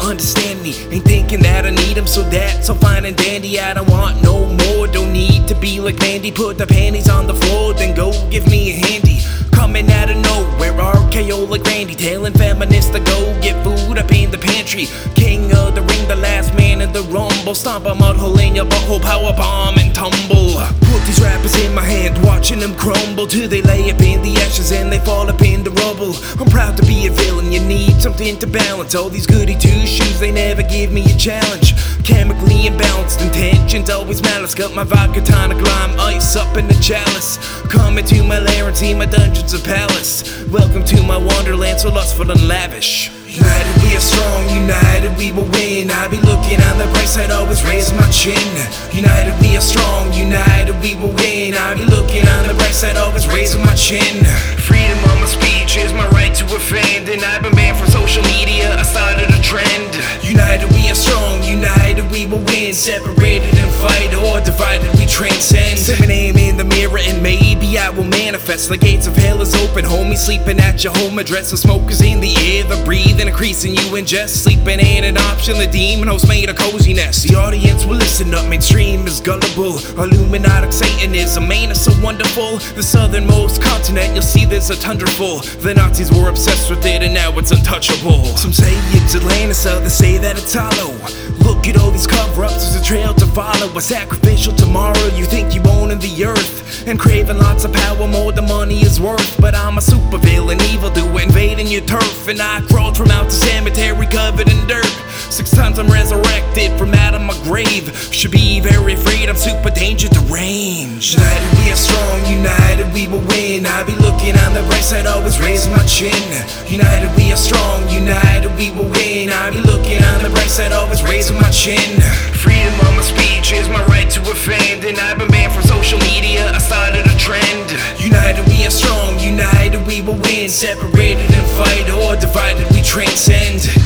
understand me. Ain't thinking that I need them, so that's all fine and dandy. I don't want no more, don't need to be like Mandy. Put the panties on the floor, then go give me a handy. Coming out of nowhere, RKO like Randy. Telling feminists to go get food up in the pantry. King of the ring, the last man in the rumble. Stomp a mud hole in your butthole, power bomb and tumble. Put these rappers in my hand, watching them crumble till they lay up in the ashes and they fall up in the rubble. I'm proud to be a villain, you need something to balance all these goody two-shoes, they never give me a challenge. Chemically imbalanced, intentions always malice. Got my vodka, tonic, lime, ice up in the chalice. Coming to my lair and see my dungeons of palace. Welcome to my wonderland, so lustful and lavish. United we are strong, united we will win. I be looking on the bright side, always raise my chin. United we are strong, united we will win. I be looking on the bright side, always raising my chin. Freedom of my speech is my right to offend, and I've been banned from social media, I started a trend. United we are strong, united we will win. Separated and fight, or divided we transcend. Say my name in the mirror and maybe I will manifest. The gates of hell is open, homie, sleeping at your home address. The smoke is in the air, the breathing increasing you ingest. Sleeping ain't an option, the demon host made a cozy nest. The audience will listen up, mainstream is gullible. Illuminatic Satanism, ain't it so wonderful? The southernmost continent, you'll see there's a tundra full. The Nazis were obsessed with it and now it's untouchable. Some say it's Atlantis, others say that it's hollow. Look at all these cover-ups, there's a trail to follow. A sacrificial tomorrow, you think you own in the earth, and craving lots of power more than money is worth. But I'm a supervillain, evildoer, invading your turf, and I crawled from out the cemetery covered in dirt. 6 times I'm resurrected from out of my grave. Should be very afraid, I'm super danger deranged. United we are strong, united we will win. I be looking on the bright side, always raise my chin. United we are strong, united we will win. I be looking on the bright side, always raising my chin. Freedom of my speech is my right to offend, and I've been banned from social media, I started a trend. United we are strong, united we will win. Separated and fight, or divided we transcend.